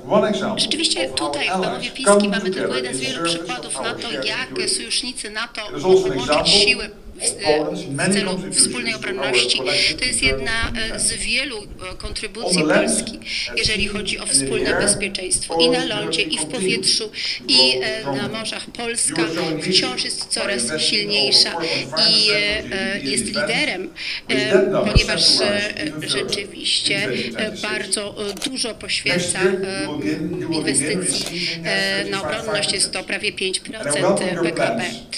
Rzeczywiście tutaj w Domowie Pińskim mamy tylko jeden z wielu przykładów na to, jak sojusznicy NATO mogą łączyć siły w celu wspólnej obronności. To jest jedna z wielu kontrybucji Polski, jeżeli chodzi o wspólne bezpieczeństwo i na lądzie, i w powietrzu, i na morzach. Polska wciąż jest coraz silniejsza i jest liderem, ponieważ rzeczywiście bardzo dużo poświęca inwestycji na obronność. Jest to prawie 5% PKB.